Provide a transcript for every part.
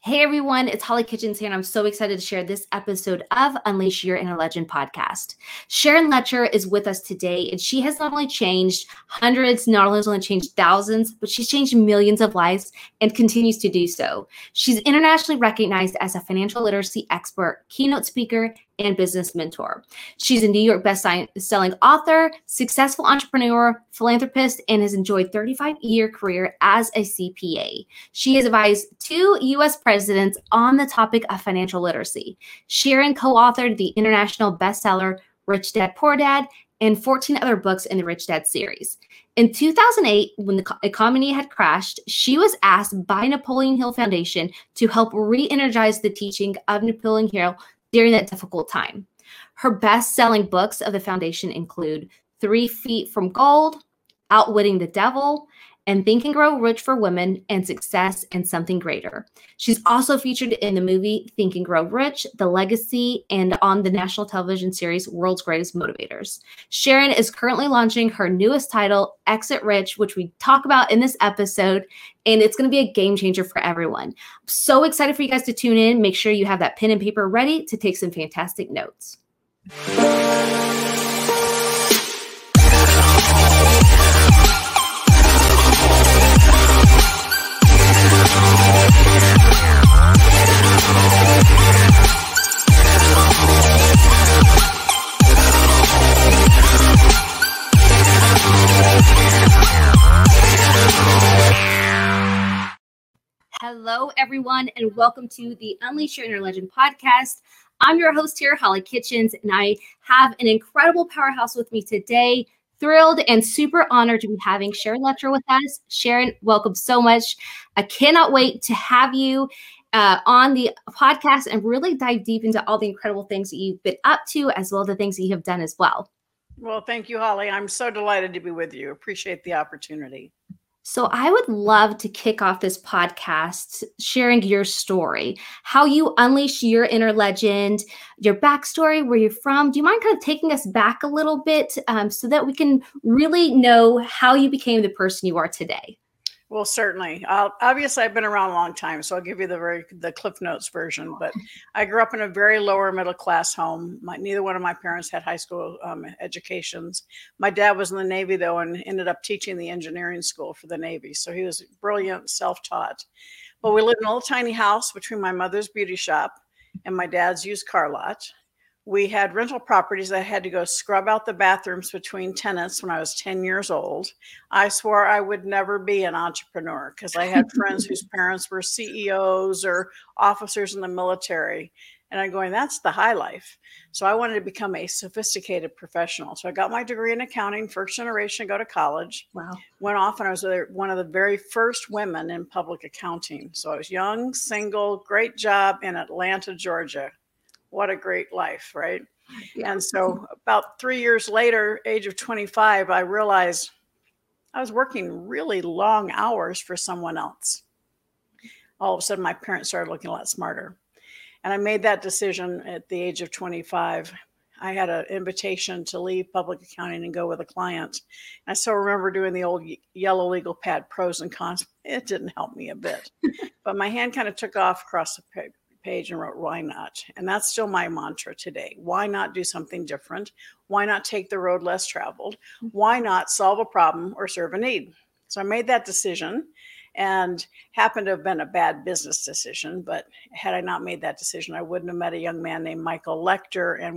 Hey everyone, it's Holly Kitchens here, and I'm so excited to share this episode of Unleash Your Inner Legend podcast. Sharon Letcher is with us today, and she has not only changed hundreds, not only has only changed thousands, but she's changed millions of lives and continues to do so. She's internationally recognized as a financial literacy expert, keynote speaker, and business mentor. She's a New York best-selling author, successful entrepreneur, philanthropist, and has enjoyed a 35-year career as a CPA. She has advised 2 U.S. presidents on the topic of financial literacy. Sharon co-authored the international bestseller Rich Dad, Poor Dad, and 14 other books in the Rich Dad series. In 2008, when the economy had crashed, she was asked by Napoleon Hill Foundation to help re-energize the teaching of Napoleon Hill during that difficult time. Her best-selling books of the foundation include 3 Feet from Gold, Outwitting the Devil, and Think and Grow Rich for Women, and Success and Something Greater. She's also featured in the movie Think and Grow Rich, The Legacy, and on the national television series World's Greatest Motivators. Sharon is currently launching her newest title, Exit Rich, which we talk about in this episode, and it's going to be a game changer for everyone. I'm so excited for you guys to tune in. Make sure you have that pen and paper ready to take some fantastic notes. Hello, everyone, and welcome to the Unleash Your Inner Legend podcast. I'm your host here, Holly Kitchens, and I have an incredible powerhouse with me today. Thrilled and super honored to be having Sharon Letcher with us. Sharon, welcome so much. I cannot wait to have you on the podcast and really dive deep into all the incredible things that you've been up to, as well as the things that you have done as well. Well, thank you, Holly. I'm so delighted to be with you. Appreciate the opportunity. So I would love to kick off this podcast sharing your story, how you unleash your inner legend, your backstory, where you're from. Do you mind kind of taking us back a little bit so that we can really know how you became the person you are today? Well, certainly. Obviously, I've been around a long time, so I'll give you the Cliff Notes version. But I grew up in a very lower middle class home. Neither one of my parents had high school educations. My dad was in the Navy, though, and ended up teaching the engineering school for the Navy. So he was brilliant, self-taught. But we lived in a little tiny house between my mother's beauty shop and my dad's used car lot. We had rental properties. I had to go scrub out the bathrooms between tenants when I was 10 years old. I swore I would never be an entrepreneur because I had friends whose parents were CEOs or officers in the military. And I'm going, that's the high life. So I wanted to become a sophisticated professional. So I got my degree in accounting, first generation, go to college. Wow. Went off and I was one of the very first women in public accounting. So I was young, single, great job in Atlanta, Georgia. What a great life, right? Yeah. And so about 3 years later, age of 25, I realized I was working really long hours for someone else. All of a sudden, my parents started looking a lot smarter. And I made that decision at the age of 25. I had an invitation to leave public accounting and go with a client. I still remember doing the old yellow legal pad, pros and cons. It didn't help me a bit. But my hand kind of took off across the page and wrote, why not? And that's still my mantra today. Why not do something different? Why not take the road less traveled? Why not solve a problem or serve a need? So I made that decision and happened to have been a bad business decision. But had I not made that decision, I wouldn't have met a young man named Michael Lecter, and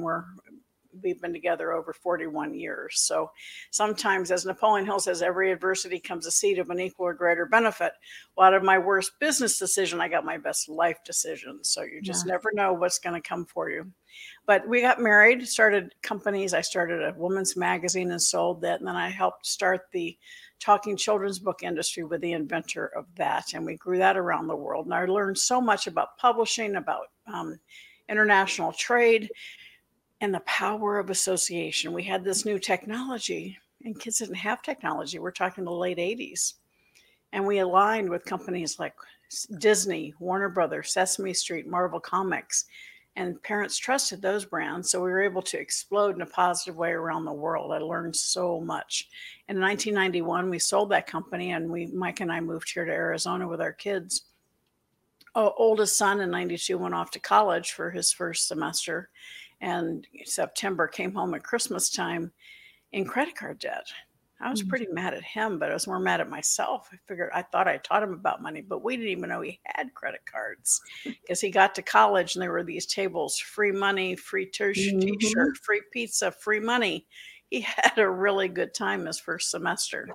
we've been together over 41 years. So sometimes, as Napoleon Hill says, every adversity comes a seed of an equal or greater benefit. Well, out of my worst business decision, I got my best life decision. So you just never know what's going to come for you. But we got married, started companies. I started a women's magazine and sold that. And then I helped start the talking children's book industry with the inventor of that. And we grew that around the world. And I learned so much about publishing, about international trade, and the power of association. We had this new technology, and kids didn't have technology. We're talking the late 80s. And we aligned with companies like Disney, Warner Brothers, Sesame Street, Marvel Comics, and parents trusted those brands. So we were able to explode in a positive way around the world. I learned so much. In 1991, we sold that company, and Mike and I moved here to Arizona with our kids. oldest son in 92 went off to college for his first semester, and September came home at Christmas time in credit card debt. I was pretty mad at him, but I was more mad at myself. I thought I taught him about money, but we didn't even know he had credit cards because he got to college and there were these tables, free money, free t-shirt, free pizza, free money. He had a really good time his first semester.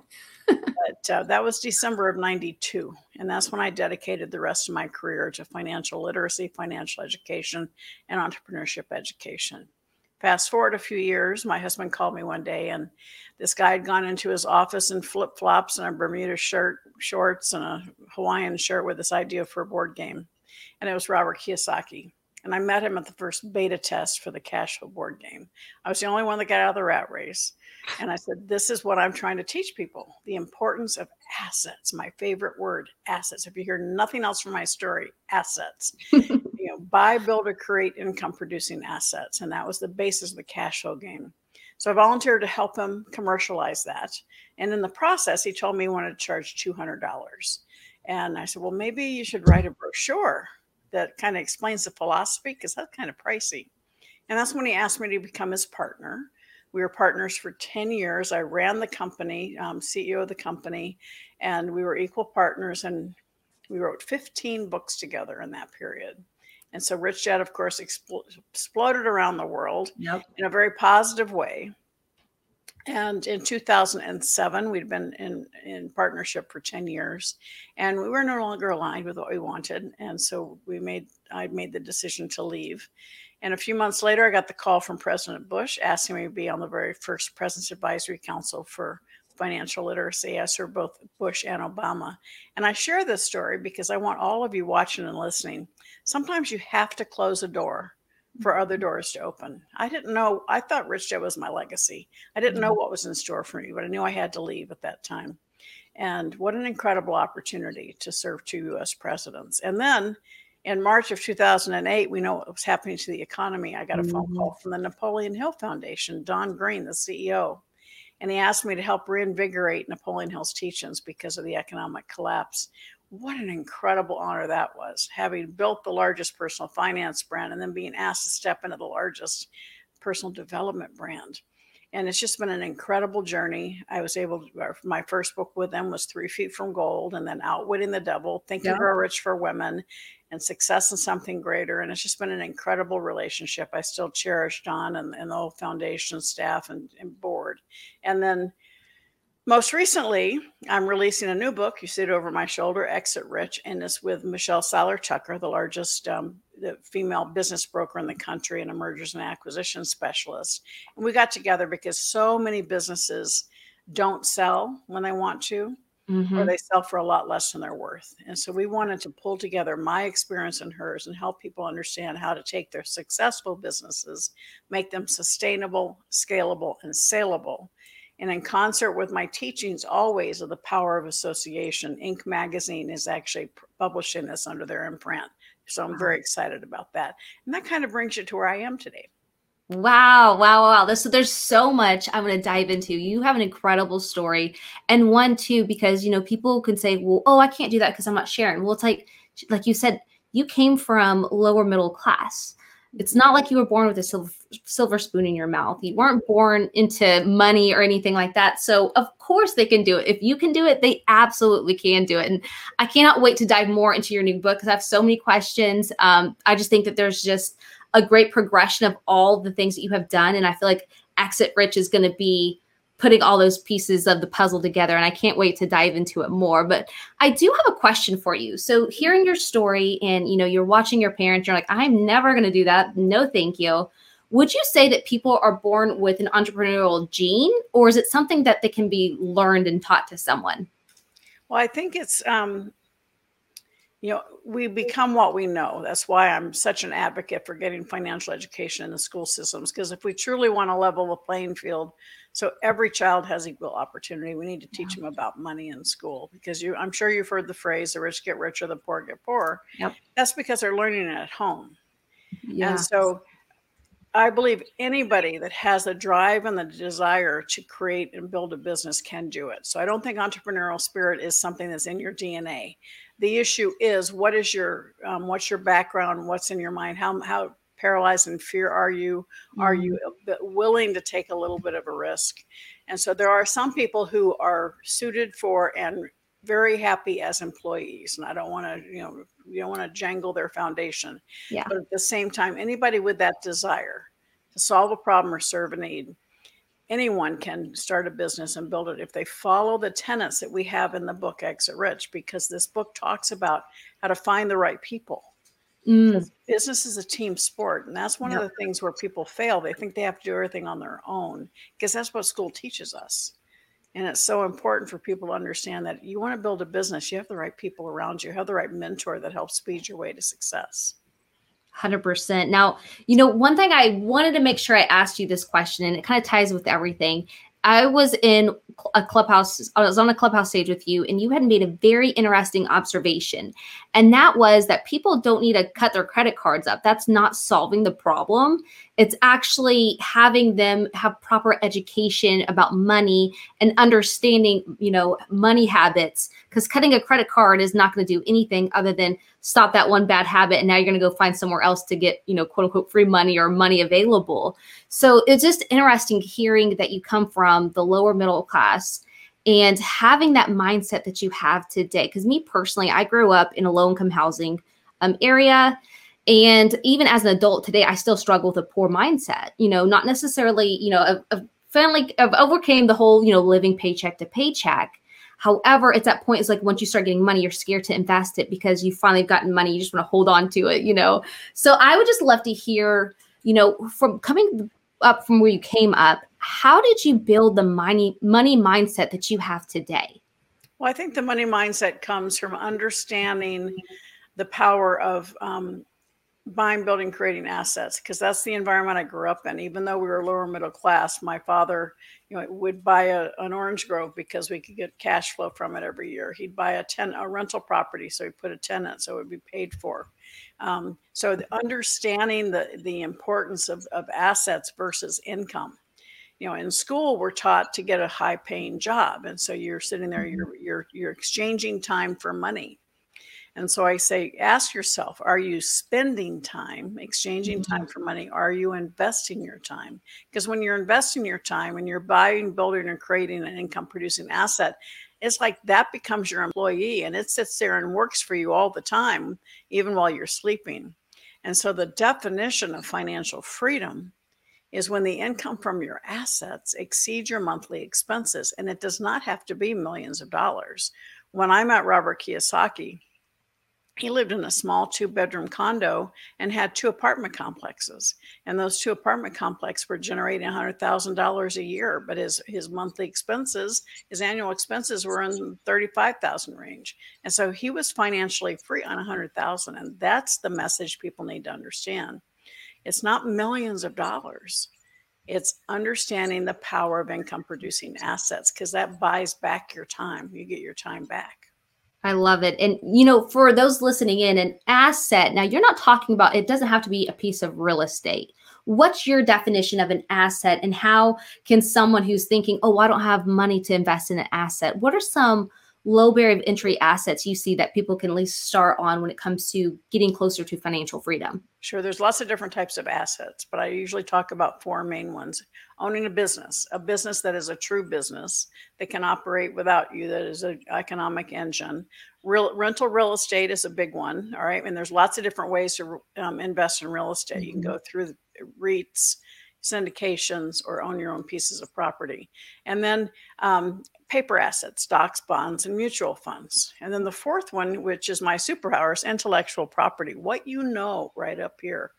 But that was December of 92. And that's when I dedicated the rest of my career to financial literacy, financial education, and entrepreneurship education. Fast forward a few years, my husband called me one day, and this guy had gone into his office in flip-flops and a Bermuda shorts and a Hawaiian shirt with this idea for a board game. And it was Robert Kiyosaki. And I met him at the first beta test for the Cashflow board game. I was the only one that got out of the rat race. And I said, this is what I'm trying to teach people, the importance of assets. My favorite word, assets. If you hear nothing else from my story, assets. Buy, build, or create income producing assets. And that was the basis of the Cashflow game. So I volunteered to help him commercialize that. And in the process, he told me he wanted to charge $200. And I said, well, maybe you should write a brochure that kind of explains the philosophy, because that's kind of pricey. And that's when he asked me to become his partner. We were partners for 10 years. I ran the company, CEO of the company, and we were equal partners. And we wrote 15 books together in that period. And so Rich Dad, of course, exploded around the world in a very positive way. And in 2007, we'd been in partnership for 10 years, and we were no longer aligned with what we wanted. And so I made the decision to leave. And a few months later, I got the call from President Bush asking me to be on the very first President's Advisory Council for financial literacy. I served both Bush and Obama. And I share this story because I want all of you watching and listening. Sometimes you have to close a door for other doors to open. I didn't know. I thought Rich Dad was my legacy. I didn't know what was in store for me, but I knew I had to leave at that time. And what an incredible opportunity to serve 2 U.S. presidents. And then in March of 2008, we know what was happening to the economy. I got a phone call from the Napoleon Hill Foundation, Don Green, the CEO. And he asked me to help reinvigorate Napoleon Hill's teachings because of the economic collapse. What an incredible honor that was, having built the largest personal finance brand and then being asked to step into the largest personal development brand. And it's just been an incredible journey. I was able to, my first book with them was 3 Feet from Gold, and then Outwitting the Devil, Think and Grow Rich for Women, and Success in Something Greater. And it's just been an incredible relationship. I still cherish Don and the whole foundation staff and board. And then most recently, I'm releasing a new book. You see it over my shoulder, Exit Rich, and it's with Michelle Seiler-Tucker, the largest the female business broker in the country and a mergers and acquisition specialist. And we got together because so many businesses don't sell when they want to, or they sell for a lot less than they're worth. And so we wanted to pull together my experience and hers and help people understand how to take their successful businesses, make them sustainable, scalable, and saleable. And in concert with my teachings always of the power of association, Inc. magazine is actually publishing this under their imprint. So I'm very excited about that. And that kind of brings you to where I am today. Wow. So there's so much I'm going to dive into. You have an incredible story. And one, too, because, people can say, well, I can't do that because I'm not sharing. Well, it's like you said, you came from lower middle class. It's not like you were born with a silver spoon in your mouth. You weren't born into money or anything like that. So of course they can do it. If you can do it, they absolutely can do it. And I cannot wait to dive more into your new book because I have so many questions. I just think that there's just a great progression of all the things that you have done. And I feel like Exit Rich is going to be putting all those pieces of the puzzle together. And I can't wait to dive into it more. But I do have a question for you. So hearing your story and, you're watching your parents, you're like, I'm never going to do that. No, thank you. Would you say that people are born with an entrepreneurial gene, or is it something that they can be learned and taught to someone? Well, I think it's, we become what we know. That's why I'm such an advocate for getting financial education in the school systems, because if we truly want to level the playing field so every child has equal opportunity, we need to teach them about money in school, because I'm sure you've heard the phrase, the rich get richer, the poor get poorer. Yep. That's because they're learning it at home. Yeah. And so I believe anybody that has the drive and the desire to create and build a business can do it. So I don't think entrepreneurial spirit is something that's in your DNA. the issue is, what's your background? What's in your mind? How paralyzed in fear are you? Are you willing to take a little bit of a risk? And so there are some people who are suited for and very happy as employees. And I don't want to, you don't want to jangle their foundation. Yeah. But at the same time, anybody with that desire to solve a problem or serve a need, anyone can start a business and build it if they follow the tenets that we have in the book Exit Rich, because this book talks about how to find the right people. Business is a team sport, and that's one of the things where people fail. They think they have to do everything on their own, because that's what school teaches us. And it's so important for people to understand that you want to build a business, you have the right people around you, have the right mentor that helps speed your way to success. 100%. Now, one thing I wanted to make sure I asked you this question, and it kind of ties with everything. I was on a Clubhouse stage with you, and you had made a very interesting observation. And that was that people don't need to cut their credit cards up. That's not solving the problem. It's actually having them have proper education about money and understanding, money habits, because cutting a credit card is not going to do anything other than stop that one bad habit. And now you're going to go find somewhere else to get, quote unquote, free money or money available. So it's just interesting hearing that you come from the lower middle class and having that mindset that you have today. Because me personally, I grew up in a low income housing area. And even as an adult today, I still struggle with a poor mindset, not necessarily, I've overcame the whole, living paycheck to paycheck. However, it's that point, it's like once you start getting money, you're scared to invest it because you finally gotten money. You just want to hold on to it, So I would just love to hear, from coming up from where you came up, how did you build the money mindset that you have today? Well, I think the money mindset comes from understanding the power of buying, building, creating assets, because that's the environment I grew up in. Even though we were lower middle class, my father, would buy an orange grove because we could get cash flow from it every year. He'd buy a rental property, so he put a tenant so it would be paid for. So understanding the importance of assets versus income. In school, we're taught to get a high paying job. And so you're sitting there, you're exchanging time for money. And so I say, ask yourself, are you spending time, exchanging time for money? Are you investing your time? Because when you're investing your time and you're buying, building, and creating an income producing asset, it's like that becomes your employee, and it sits there and works for you all the time, even while you're sleeping. And so the definition of financial freedom is when the income from your assets exceeds your monthly expenses. And it does not have to be millions of dollars. When I met Robert Kiyosaki, he lived in a small 2-bedroom condo and had 2 apartment complexes. And those 2 apartment complexes were generating $100,000 a year. But his monthly expenses, his annual expenses were in the $35,000 range. And so he was financially free on $100,000. And that's the message people need to understand. It's not millions of dollars. It's understanding the power of income producing assets, because that buys back your time. You get your time back. I love it. And, for those listening in, an asset, now you're not talking about, it doesn't have to be a piece of real estate. What's your definition of an asset, and how can someone who's thinking, oh, I don't have money to invest in an asset, what are some low barrier of entry assets you see that people can at least start on when it comes to getting closer to financial freedom? Sure. There's lots of different types of assets, but I usually talk about 4 main ones. Owning a business that is a true business that can operate without you, that is an economic engine. Rental real estate is a big one. All right. And there's lots of different ways to invest in real estate. You can go through REITs, syndications, or own your own pieces of property. And then paper assets, stocks, bonds, and mutual funds. And then the 4th one, which is my superpower, is intellectual property. What you know right up here.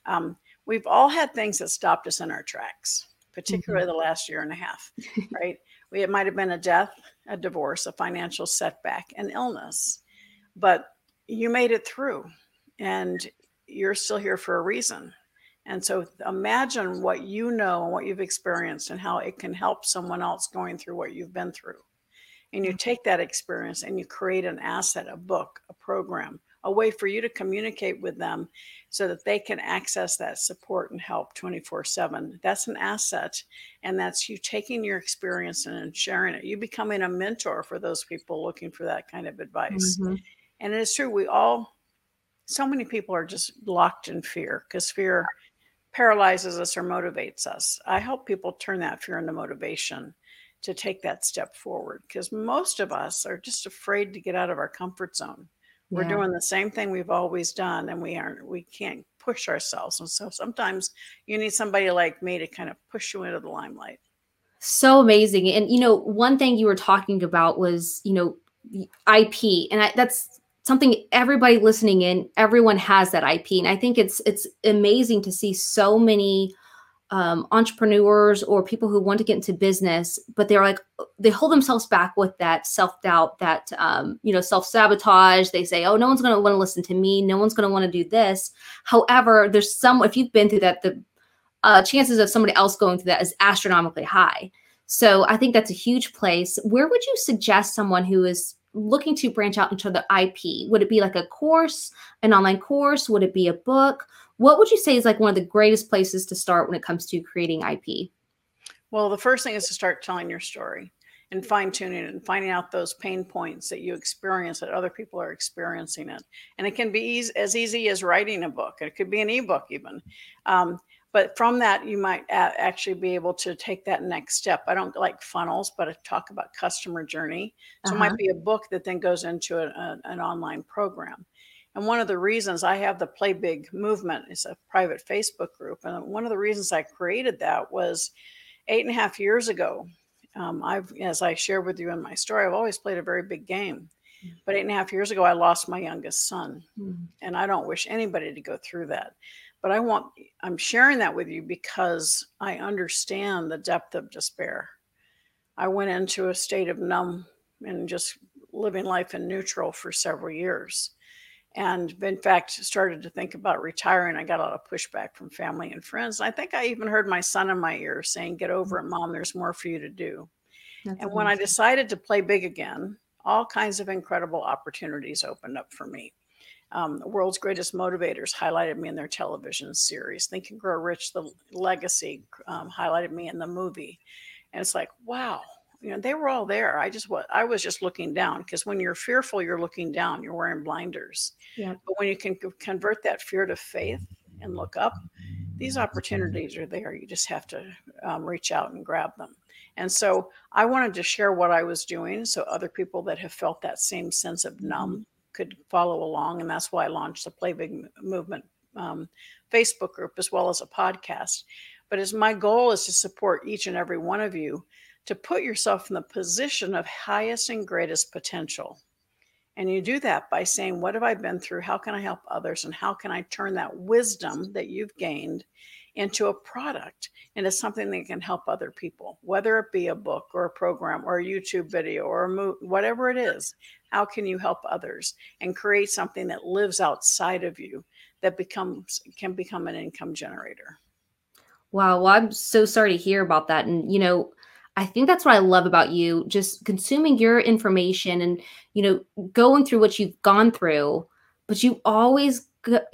We've all had things that stopped us in our tracks, particularly the last year and a half, right? It might have been a death, a divorce, a financial setback, an illness, but you made it through, and you're still here for a reason. And so imagine what you know and what you've experienced and how it can help someone else going through what you've been through. And you take that experience and you create an asset, a book, a program, a way for you to communicate with them so that they can access that support and help 24/7. That's an asset. And that's you taking your experience and sharing it. You becoming a mentor for those people looking for that kind of advice. And it is true. So many people are just locked in fear because fear paralyzes us or motivates us. I help people turn that fear into motivation to take that step forward, because most of us are just afraid to get out of our comfort zone. We're doing the same thing we've always done, and we can't push ourselves. And so sometimes you need somebody like me to kind of push you into the limelight. So amazing. And, one thing you were talking about was, IP. And that's something everybody listening in, everyone has that IP. And I think it's amazing to see so many entrepreneurs or people who want to get into business, but they hold themselves back with that self-doubt, that, self-sabotage. They say, oh, no one's going to want to listen to me. No one's going to want to do this. However, if you've been through that, the chances of somebody else going through that is astronomically high. So I think that's a huge place. Where would you suggest someone who is looking to branch out into the IP? Would it be like a course, an online course? Would it be a book? What would you say is like one of the greatest places to start when it comes to creating IP? Well, the first thing is to start telling your story and fine tuning it and finding out those pain points that you experience that other people are experiencing it. And it can be as easy as writing a book. It could be an ebook even. But from that, you might actually be able to take that next step. I don't like funnels, but I talk about customer journey. So it might be a book that then goes into an online program. And one of the reasons I have the Play Big movement is a private Facebook group. And one of the reasons I created that was 8.5 years ago. As I shared with you in my story, I've always played a very big game. But 8.5 years ago, I lost my youngest son. And I don't wish anybody to go through that. But I'm sharing that with you because I understand the depth of despair. I went into a state of numb and just living life in neutral for several years. And in fact, started to think about retiring. I got a lot of pushback from family and friends. I think I even heard my son in my ear saying, "Get over it, Mom, there's more for you to do." And when I decided to play big again, all kinds of incredible opportunities opened up for me. The world's greatest motivators highlighted me in their television series. Think and Grow Rich, The Legacy, highlighted me in the movie. And it's like, wow, they were all there. I was just looking down, because when you're fearful, you're looking down, you're wearing blinders. Yeah. But when you can convert that fear to faith and look up, these opportunities are there. You just have to reach out and grab them. And so I wanted to share what I was doing so other people that have felt that same sense of numb could follow along. And that's why I launched the Play Big Movement Facebook group, as well as a podcast. But my goal is to support each and every one of you to put yourself in the position of highest and greatest potential. And you do that by saying, what have I been through? How can I help others? And how can I turn that wisdom that you've gained into a product, into something that can help other people, whether it be a book or a program or a YouTube video or a movie, whatever it is. How can you help others and create something that lives outside of you that can become an income generator? Wow. Well, I'm so sorry to hear about that. And, I think that's what I love about you, just consuming your information and, going through what you've gone through, but you always,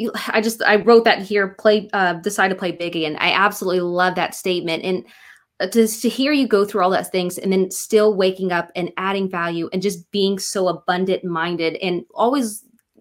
I wrote that here, decide to play big again. I absolutely love that statement. And to hear you go through all those things and then still waking up and adding value and just being so abundant minded and always,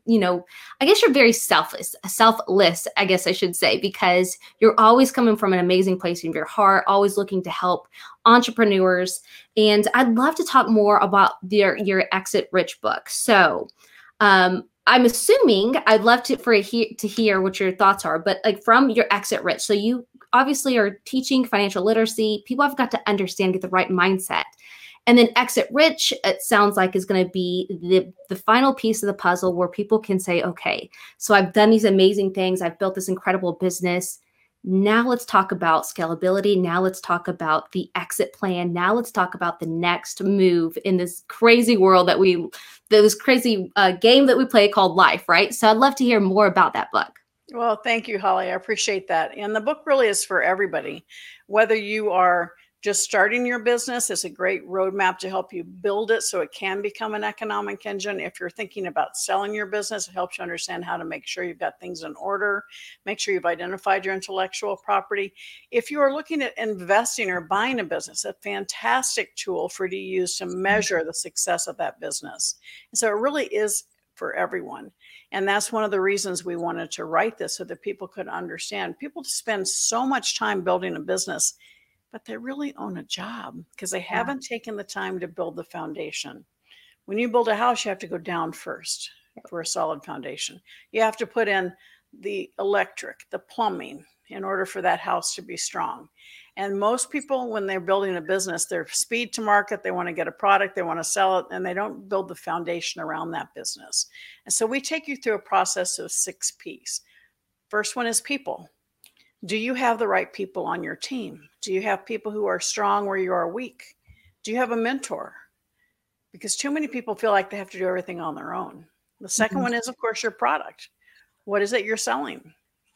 I guess you're very selfless, I guess I should say, because you're always coming from an amazing place in your heart, always looking to help entrepreneurs. And I'd love to talk more about your Exit Rich book. So I'm assuming I'd love to hear what your thoughts are, but like from your Exit Rich. So you obviously are teaching financial literacy. People have got to understand, get the right mindset. And then Exit Rich, it sounds like, is going to be the final piece of the puzzle where people can say, okay, so I've done these amazing things. I've built this incredible business. Now let's talk about scalability. Now let's talk about the exit plan. Now let's talk about the next move in this crazy world this crazy game that we play called life, right? So I'd love to hear more about that book. Well, thank you, Holly. I appreciate that. And the book really is for everybody, whether you are just starting your business. It's a great roadmap to help you build it so it can become an economic engine. If you're thinking about selling your business, it helps you understand how to make sure you've got things in order, make sure you've identified your intellectual property. If you are looking at investing or buying a business, a fantastic tool for you to use to measure the success of that business. And so it really is for everyone. And that's one of the reasons we wanted to write this, so that people could understand. People spend so much time building a business, but they really own a job because they haven't taken the time to build the foundation. When you build a house, you have to go down first for a solid foundation. You have to put in the electric, the plumbing, in order for that house to be strong. And most people, when they're building a business, they're speed to market. They want to get a product, they want to sell it, and they don't build the foundation around that business. And so we take you through a process of 6 Ps. First one is people. Do you have the right people on your team? Do you have people who are strong where you are weak? Do you have a mentor? Because too many people feel like they have to do everything on their own. The second one is, of course, your product. What is it you're selling?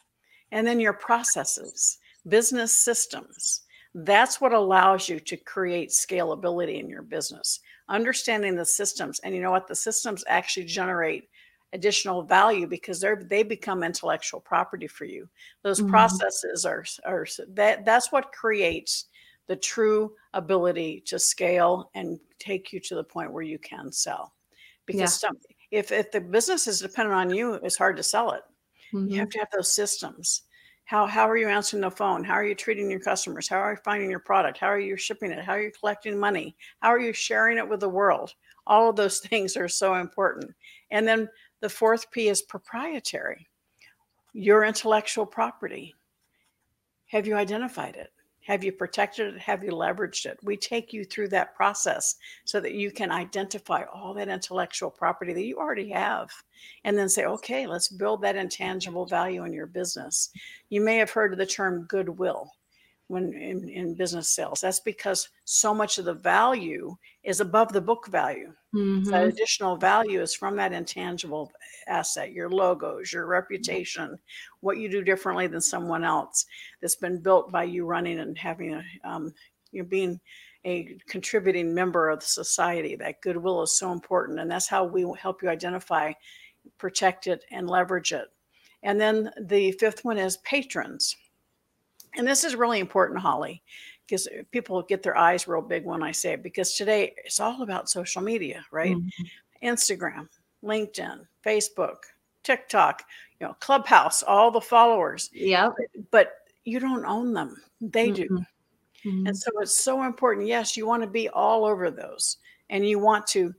And then your processes, business systems. That's what allows you to create scalability in your business. Understanding the systems. And you know what? The systems actually generate additional value because they become intellectual property for you. Those processes are that's what creates the true ability to scale and take you to the point where you can sell. Because if the business is dependent on you, it's hard to sell it. You have to have those systems. How are you answering the phone? How are you treating your customers? How are you finding your product? How are you shipping it? How are you collecting money? How are you sharing it with the world? All of those things are so important. And then the 4th P is proprietary. Your intellectual property. Have you identified it? Have you protected it? Have you leveraged it? We take you through that process so that you can identify all that intellectual property that you already have, and then say, okay, let's build that intangible value in your business. You may have heard of the term goodwill when in business sales. That's because so much of the value is above the book value. So that additional value is from that intangible asset, your logos, your reputation, what you do differently than someone else that's been built by you running and having being a contributing member of the society. That goodwill is so important. And that's how we help you identify, protect it, and leverage it. And then the 5th one is patrons. And this is really important, Holly, because people get their eyes real big when I say it, because today it's all about social media, right? Instagram, LinkedIn, Facebook, TikTok, Clubhouse, all the followers. But you don't own them. They do. And so it's so important. Yes, you want to be all over those, and you want to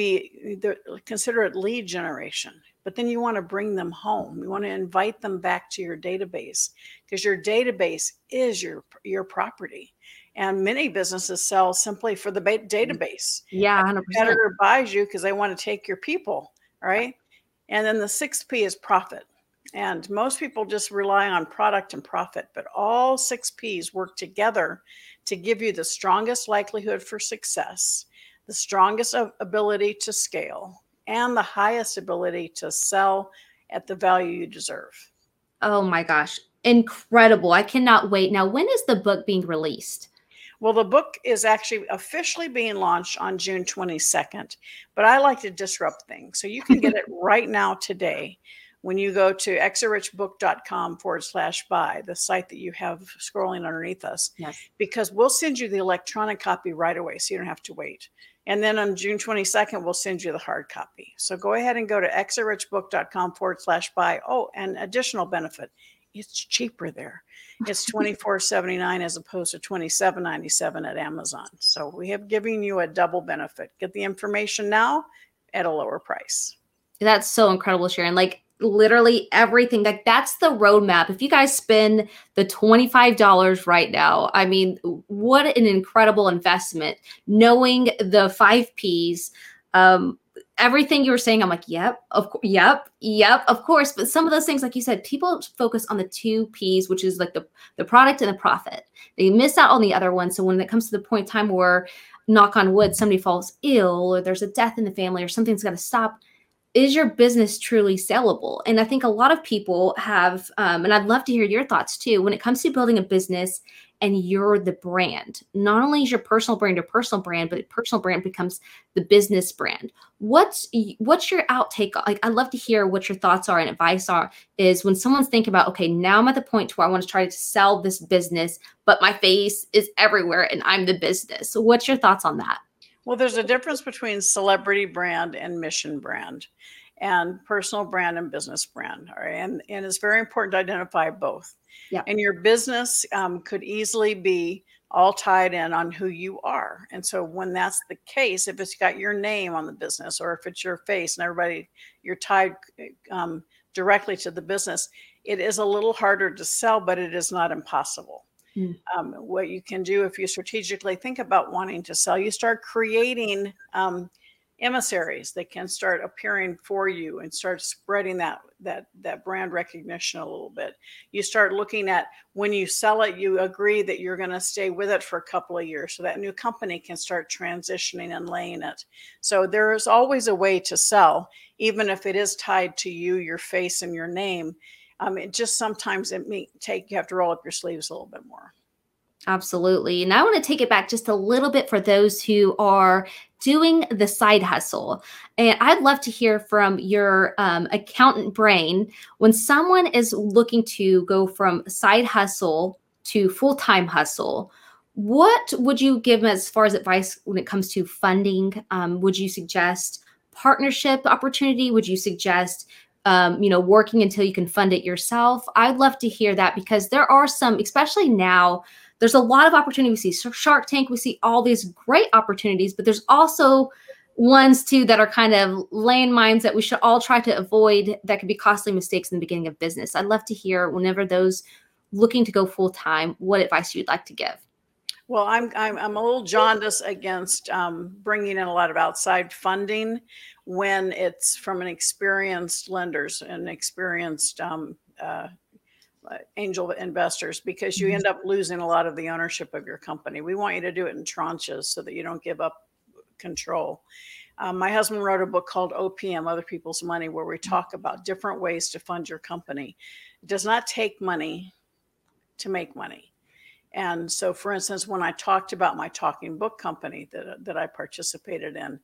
be consider it lead generation. But then you want to bring them home. You want to invite them back to your database, because your database is your property. And many businesses sell simply for the database. 100%. The competitor buys you because they want to take your people, right? And then the 6th P is profit. And most people just rely on product and profit, but all 6 Ps work together to give you the strongest likelihood for success, the strongest ability to scale, and the highest ability to sell at the value you deserve. Oh my gosh. Incredible. I cannot wait. Now, when is the book being released? Well, the book is actually officially being launched on June 22nd, but I like to disrupt things. So you can get it right now today when you go to exorichbook.com/buy, the site that you have scrolling underneath us. Yes. Because we'll send you the electronic copy right away, so you don't have to wait. And then on June 22nd, we'll send you the hard copy. So go ahead and go to exorichbook.com/buy. Oh, and additional benefit, it's cheaper there. It's $24.79 as opposed to $27.97 at Amazon. So we have given you a double benefit. Get the information now at a lower price. That's so incredible, Sharon. Like literally everything. Like that's the roadmap. If you guys spend the $25 right now, I mean, what an incredible investment. Knowing the 5 Ps, everything you were saying, I'm like, yep, of course. But some of those things, like you said, people focus on the 2 Ps, which is like the product and the profit. They miss out on the other one. So when it comes to the point in time where, knock on wood, somebody falls ill or there's a death in the family or something's got to stop, is your business truly sellable? And I think a lot of people have, and I'd love to hear your thoughts too, when it comes to building a business and you're the brand, not only is your personal brand your personal brand, but the personal brand becomes the business brand. What's your outtake? Like, I'd love to hear what your thoughts are and advice is when someone's thinking about, okay, now I'm at the point where I want to try to sell this business, but my face is everywhere and I'm the business. So what's your thoughts on that? Well, there's a difference between celebrity brand and mission brand. and personal brand and business brand. All right. And it's very important to identify both. Yeah. And your business could easily be all tied in on who you are. And so when that's the case, if it's got your name on the business, or if it's your face and everybody, you're tied directly to the business, it is a little harder to sell, but it is not impossible. What you can do if you strategically think about wanting to sell, you start creating emissaries that can start appearing for you and start spreading that brand recognition a little bit. You start looking at, when you sell it, you agree that you're going to stay with it for a couple of years, so that new company can start transitioning and laying it. So there is always a way to sell, even if it is tied to you, your face, and your name. It just sometimes you have to roll up your sleeves a little bit more. Absolutely. And I want to take it back just a little bit for those who are doing the side hustle. And I'd love to hear from your accountant brain, when someone is looking to go from side hustle to full-time hustle, what would you give them as far as advice when it comes to funding? Would you suggest partnership opportunity? Would you suggest working until you can fund it yourself? I'd love to hear that, because there are some, especially now, there's a lot of opportunity. We see Shark Tank, we see all these great opportunities, but there's also ones too that are kind of landmines that we should all try to avoid, that could be costly mistakes in the beginning of business. I'd love to hear, whenever those looking to go full time, what advice you'd like to give. Well, I'm a little jaundiced against bringing in a lot of outside funding when it's from an experienced lenders and experienced angel investors, because you end up losing a lot of the ownership of your company. We want you to do it in tranches so that you don't give up control. My husband wrote a book called OPM, Other People's Money, where we talk about different ways to fund your company. It does not take money to make money. And so, for instance, when I talked about my talking book company that I participated in,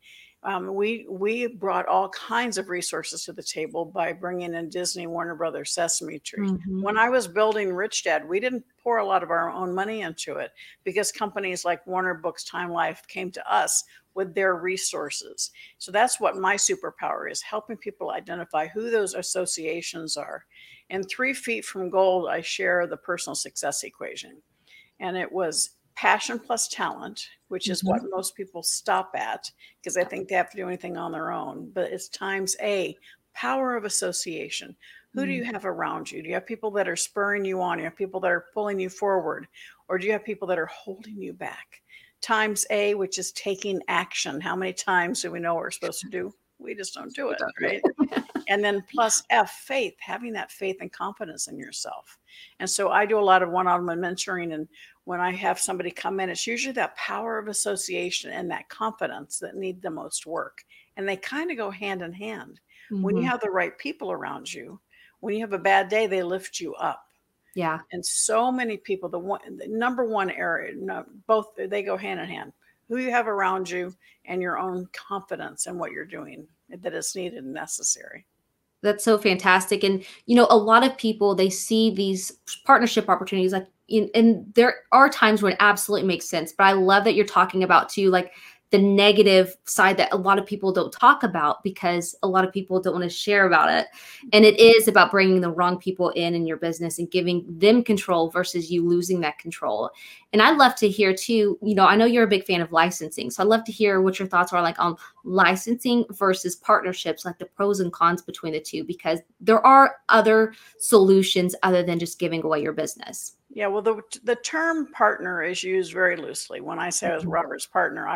we brought all kinds of resources to the table by bringing in Disney, Warner Brothers, Sesame Street. Mm-hmm. When I was building Rich Dad, we didn't pour a lot of our own money into it, because companies like Warner Books, Time Life came to us with their resources. So that's what my superpower is, helping people identify who those associations are. And 3 feet from gold, I share the personal success equation. And it was passion plus talent, which is what most people stop at, because they think they have to do anything on their own. But it's times A, power of association. Who do you have around you? Do you have people that are spurring you on? Do you have people that are pulling you forward? Or do you have people that are holding you back? Times A, which is taking action. How many times do we know what we're supposed to do? We just don't do it, right? And then plus F, faith, having that faith and confidence in yourself. And so I do a lot of one-on-one mentoring. And when I have somebody come in, it's usually that power of association and that confidence that need the most work. And they kind of go hand in hand. When you have the right people around you, when you have a bad day, they lift you up. Yeah. And so many people, the number one area, both, they go hand in hand. Who you have around you and your own confidence in what you're doing that is needed and necessary. That's so fantastic. And, a lot of people, they see these partnership opportunities like, and there are times when it absolutely makes sense, but I love that you're talking about too, like the negative side that a lot of people don't talk about, because a lot of people don't want to share about it. And it is about bringing the wrong people in your business and giving them control versus you losing that control. And I'd love to hear too, I know you're a big fan of licensing. So I'd love to hear what your thoughts are like on licensing versus partnerships, like the pros and cons between the two, because there are other solutions other than just giving away your business. Yeah, well, the term partner is used very loosely. When I say I was Robert's partner,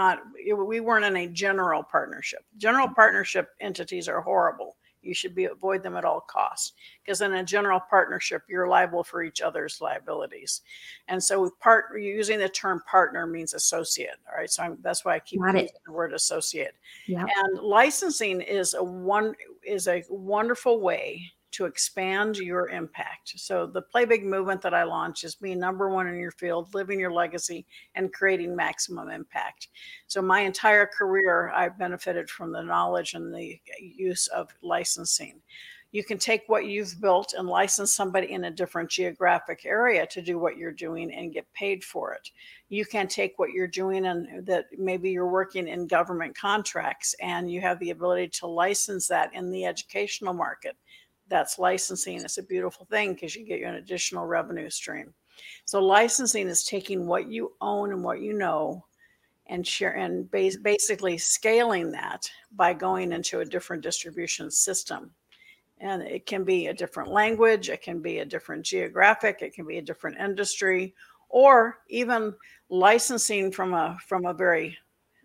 we weren't in a general partnership. General partnership entities are horrible. You should avoid them at all costs, because in a general partnership, you're liable for each other's liabilities. And so using the term partner means associate. All right. So that's why I keep using the word associate. Yeah. And licensing is a wonderful way to expand your impact. So the Play Big movement that I launched is being number one in your field, living your legacy, and creating maximum impact. So my entire career, I've benefited from the knowledge and the use of licensing. You can take what you've built and license somebody in a different geographic area to do what you're doing and get paid for it. You can take what you're doing and that maybe you're working in government contracts and you have the ability to license that in the educational market. That's licensing. It's a beautiful thing because you get an additional revenue stream. So licensing is taking what you own and what you know and basically scaling that by going into a different distribution system. And it can be a different language, it can be a different geographic, it can be a different industry, or even licensing from a very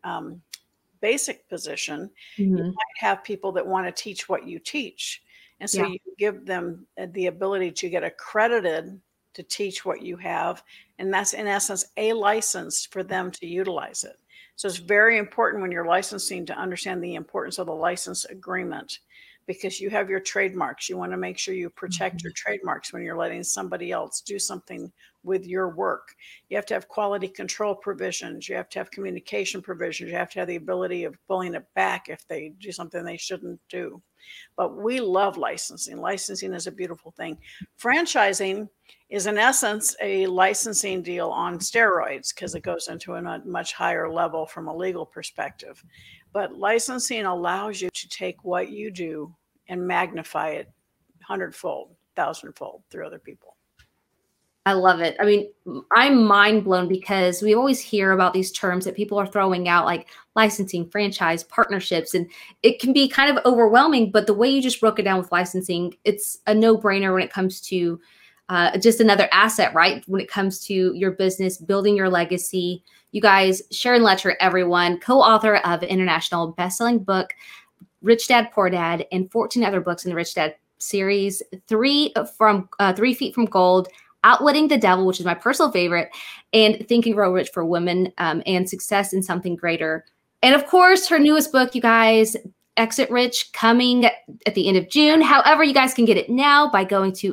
basic position. You might have people that want to teach what you teach. And so you give them the ability to get accredited to teach what you have. And that's in essence a license for them to utilize it. So it's very important when you're licensing to understand the importance of the license agreement, because you have your trademarks. You want to make sure you protect your trademarks when you're letting somebody else do something with your work. You have to have quality control provisions. You have to have communication provisions. You have to have the ability of pulling it back if they do something they shouldn't do. But we love licensing. Licensing is a beautiful thing. Franchising is in essence a licensing deal on steroids because it goes into a much higher level from a legal perspective. But licensing allows you to take what you do and magnify it 100-fold, 1,000-fold through other people. I love it. I mean, I'm mind blown because we always hear about these terms that people are throwing out, like licensing, franchise, partnerships, and it can be kind of overwhelming. But the way you just broke it down with licensing, it's a no-brainer when it comes to just another asset, right? When it comes to your business, building your legacy. You guys, Sharon Lechter, everyone, co-author of an international best-selling book, Rich Dad, Poor Dad, and 14 other books in the Rich Dad series, 3 Feet from Gold, Outwitting the Devil, which is my personal favorite, and Think and Grow Rich for Women, and Success in Something Greater. And of course, her newest book, you guys, Exit Rich, coming at the end of June. However, you guys can get it now by going to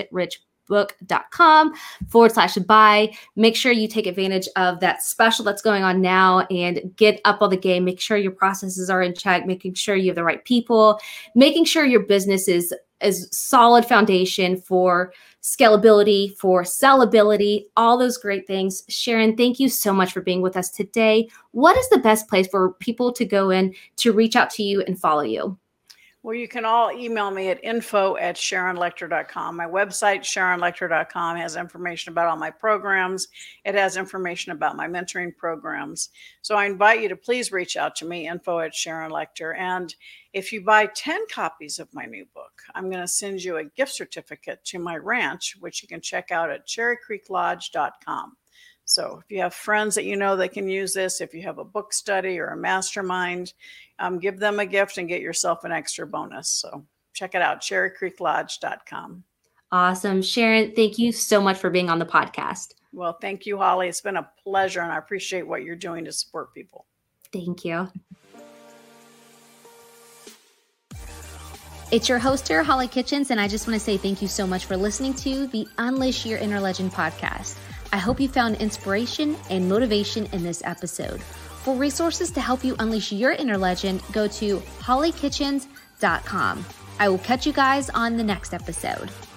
exitrichbook.com/buy. Make sure you take advantage of that special that's going on now and get up on the game. Make sure your processes are in check, making sure you have the right people, making sure your business is solid foundation for scalability, for sellability, all those great things. Sharon, thank you so much for being with us today. What is the best place for people to go in to reach out to you and follow you? Well, you can all email me at info@SharonLechter.com. My website, SharonLechter.com, has information about all my programs. It has information about my mentoring programs. So I invite you to please reach out to me, info@SharonLechter. And if you buy 10 copies of my new book, I'm going to send you a gift certificate to my ranch, which you can check out at CherryCreekLodge.com. So if you have friends that you know that can use this, if you have a book study or a mastermind, give them a gift and get yourself an extra bonus. So check it out, CherryCreekLodge.com. Awesome. Sharon, thank you so much for being on the podcast. Well, thank you, Holly. It's been a pleasure, and I appreciate what you're doing to support people. Thank you. It's your host here, Holly Kitchens, and I just want to say thank you so much for listening to the Unleash Your Inner Legend podcast. I hope you found inspiration and motivation in this episode. For resources to help you unleash your inner legend, go to hollykitchens.com. I will catch you guys on the next episode.